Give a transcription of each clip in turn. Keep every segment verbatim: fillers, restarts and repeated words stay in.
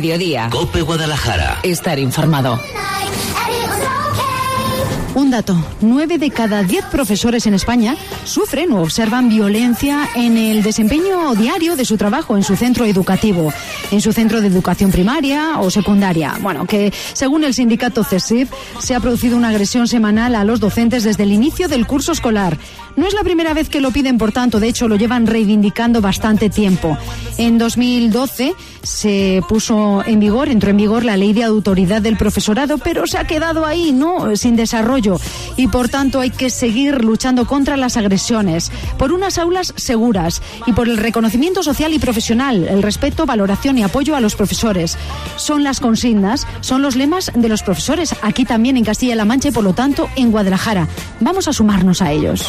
mediodía. COPE Guadalajara. Estar informado. Un dato, nueve de cada diez profesores en España sufren o observan violencia en el desempeño diario de su trabajo en su centro educativo, en su centro de educación primaria o secundaria. Bueno, que según el sindicato CESIF se ha producido una agresión semanal a los docentes desde el inicio del curso escolar. No es la primera vez que lo piden, por tanto, de hecho lo llevan reivindicando bastante tiempo. En dos mil doce se puso en vigor, entró en vigor la ley de autoridad del profesorado, pero se ha quedado ahí, ¿no?, sin desarrollo. Y por tanto hay que seguir luchando contra las agresiones, por unas aulas seguras y por el reconocimiento social y profesional, el respeto, valoración y apoyo a los profesores. Son las consignas, son los lemas de los profesores, aquí también en Castilla-La Mancha y por lo tanto en Guadalajara. Vamos a sumarnos a ellos.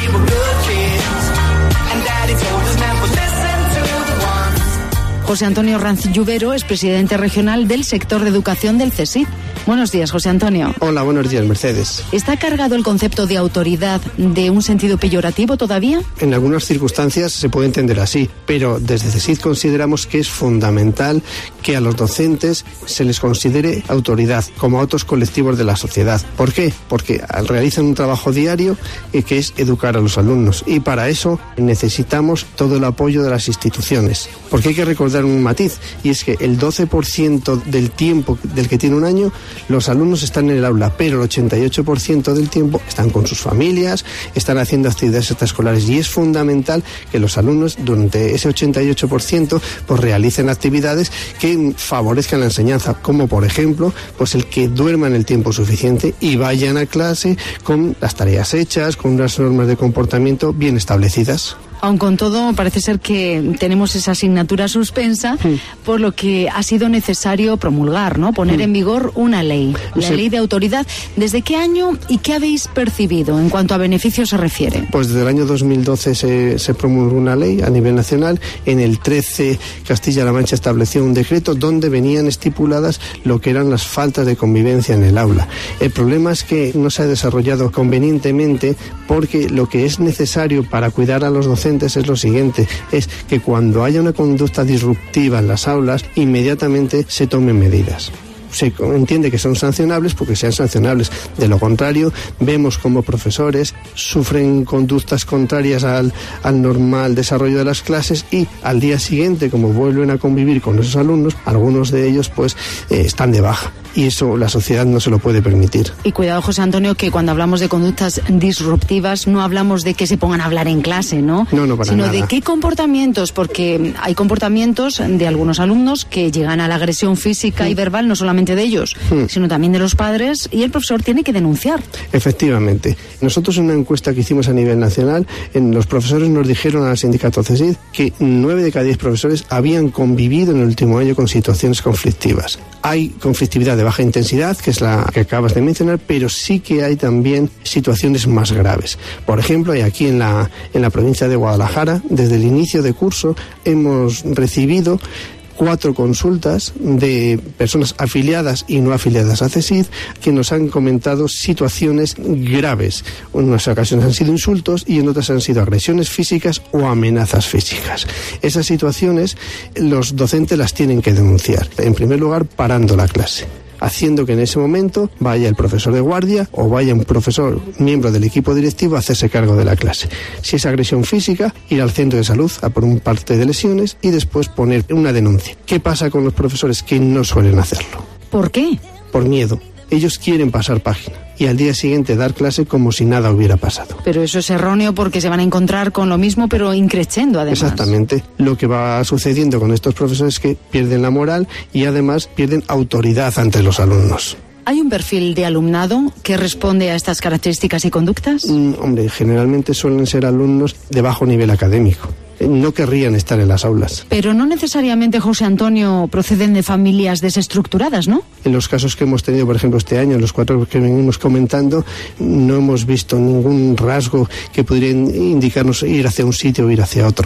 José Antonio Ranz Lluvero es presidente regional del sector de educación del CESIF. Buenos días, José Antonio. Hola, buenos días, Mercedes. ¿Está cargado el concepto de autoridad de un sentido peyorativo todavía? En algunas circunstancias se puede entender así, pero desde CESIF consideramos que es fundamental que a los docentes se les considere autoridad, como a otros colectivos de la sociedad. ¿Por qué? Porque realizan un trabajo diario eh, que es educar a los alumnos, y para eso necesitamos todo el apoyo de las instituciones. Porque hay que recordar un matiz, y es que el doce por ciento del tiempo del que tiene un año los alumnos están en el aula, pero el ochenta y ocho por ciento del tiempo están con sus familias, están haciendo actividades extraescolares, y es fundamental que los alumnos durante ese ochenta y ocho por ciento pues realicen actividades que favorezcan la enseñanza, como por ejemplo pues el que duerman el tiempo suficiente y vayan a clase con las tareas hechas, con unas normas de comportamiento bien establecidas. Aun con todo, parece ser que tenemos esa asignatura suspensa, sí, por lo que ha sido necesario promulgar, ¿no? Poner sí. en vigor una ley, la sí. ley de autoridad. ¿Desde qué año y qué habéis percibido en cuanto a beneficios se refiere? Pues desde el año dos mil doce se, se promulgó una ley a nivel nacional. En el trece Castilla-La Mancha estableció un decreto donde venían estipuladas lo que eran las faltas de convivencia en el aula. El problema es que no se ha desarrollado convenientemente, porque lo que es necesario para cuidar a los docentes es lo siguiente, es que cuando haya una conducta disruptiva en las aulas, inmediatamente se tomen medidas. Se entiende que son sancionables porque sean sancionables. De lo contrario, vemos como profesores sufren conductas contrarias al, al normal desarrollo de las clases, y al día siguiente, como vuelven a convivir con esos alumnos, algunos de ellos pues eh, están de baja. Y eso la sociedad no se lo puede permitir. Y cuidado, José Antonio, que cuando hablamos de conductas disruptivas no hablamos de que se pongan a hablar en clase, ¿no? No, no, para Sino nada. de qué comportamientos, porque hay comportamientos de algunos alumnos que llegan a la agresión física sí. y verbal, no solamente de ellos, sí. sino también de los padres, y el profesor tiene que denunciar. Efectivamente. Nosotros en una encuesta que hicimos a nivel nacional, en los profesores nos dijeron al sindicato CESIF que nueve de cada diez profesores habían convivido en el último año con situaciones conflictivas. Hay conflictividad de baja intensidad, que es la que acabas de mencionar, pero sí que hay también situaciones más graves. Por ejemplo, aquí en la, en la provincia de Guadalajara, desde el inicio de curso, hemos recibido cuatro consultas de personas afiliadas y no afiliadas a CESIF que nos han comentado situaciones graves. En unas ocasiones han sido insultos y en otras han sido agresiones físicas o amenazas físicas. Esas situaciones los docentes las tienen que denunciar. En primer lugar, parando la clase, haciendo que en ese momento vaya el profesor de guardia o vaya un profesor miembro del equipo directivo a hacerse cargo de la clase. Si es agresión física, ir al centro de salud a por un parte de lesiones y después poner una denuncia. ¿Qué pasa con los profesores que no suelen hacerlo? ¿Por qué? Por miedo. Ellos quieren pasar página y al día siguiente dar clase como si nada hubiera pasado. Pero eso es erróneo, porque se van a encontrar con lo mismo, pero increciendo además. Exactamente. Lo que va sucediendo con estos profesores es que pierden la moral y además pierden autoridad ante los alumnos. ¿Hay un perfil de alumnado que responde a estas características y conductas? Mm, hombre, generalmente suelen ser alumnos de bajo nivel académico. No querrían estar en las aulas. Pero no necesariamente, José Antonio, proceden de familias desestructuradas, ¿no? En los casos que hemos tenido, por ejemplo, este año, los cuatro que venimos comentando, no hemos visto ningún rasgo que pudiera indicarnos ir hacia un sitio o ir hacia otro, ¿eh?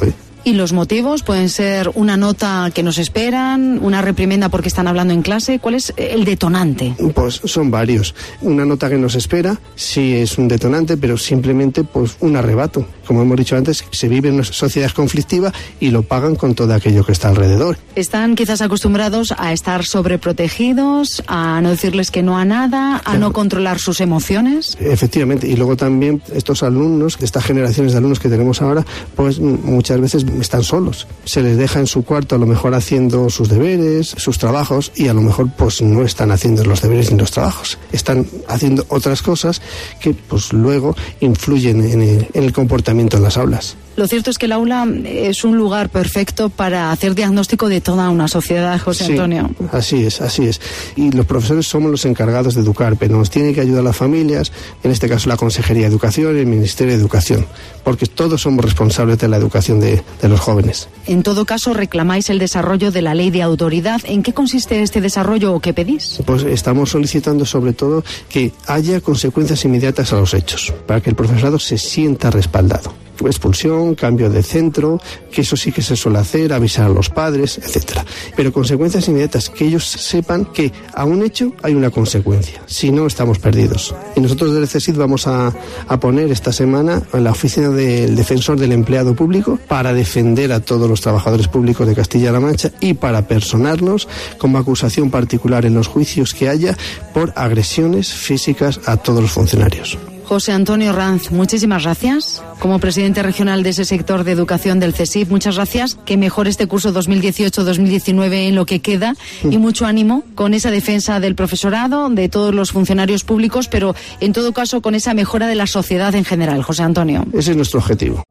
¿Y los motivos? ¿Pueden ser una nota que nos esperan, una reprimenda porque están hablando en clase? ¿Cuál es el detonante? Pues son varios. Una nota que nos espera sí es un detonante, pero simplemente pues un arrebato. Como hemos dicho antes, se vive en una sociedad conflictiva y lo pagan con todo aquello que está alrededor. Están quizás acostumbrados a estar sobreprotegidos, a no decirles que no a nada, a no controlar sus emociones. Efectivamente, y luego también estos alumnos, estas generaciones de alumnos que tenemos ahora, pues muchas veces están solos. Se les deja en su cuarto a lo mejor haciendo sus deberes, sus trabajos, y a lo mejor pues no están haciendo los deberes ni los trabajos. Están haciendo otras cosas que pues luego influyen en el, en el comportamiento en las aulas. Lo cierto es que el aula es un lugar perfecto para hacer diagnóstico de toda una sociedad, José sí, Antonio. Así es, así es. Y los profesores somos los encargados de educar, pero nos tiene que ayudar las familias, en este caso la Consejería de Educación y el Ministerio de Educación, porque todos somos responsables de la educación de, de los jóvenes. En todo caso, reclamáis el desarrollo de la ley de autoridad. ¿En qué consiste este desarrollo o qué pedís? Pues estamos solicitando sobre todo que haya consecuencias inmediatas a los hechos, para que el profesorado se sienta respaldado. Expulsión, cambio de centro, que eso sí que se suele hacer, avisar a los padres, etcétera. Pero consecuencias inmediatas, que ellos sepan que a un hecho hay una consecuencia, si no estamos perdidos. Y nosotros desde CESID vamos a, a poner esta semana en la oficina del defensor del empleado público para defender a todos los trabajadores públicos de Castilla-La Mancha y para personarnos como acusación particular en los juicios que haya por agresiones físicas a todos los funcionarios. José Antonio Ranz, muchísimas gracias. Como presidente regional de ese sector de educación del CESIF, muchas gracias. Que mejore este curso dos mil dieciocho dos mil diecinueve en lo que queda y mucho ánimo con esa defensa del profesorado, de todos los funcionarios públicos, pero en todo caso con esa mejora de la sociedad en general. José Antonio. Ese es nuestro objetivo.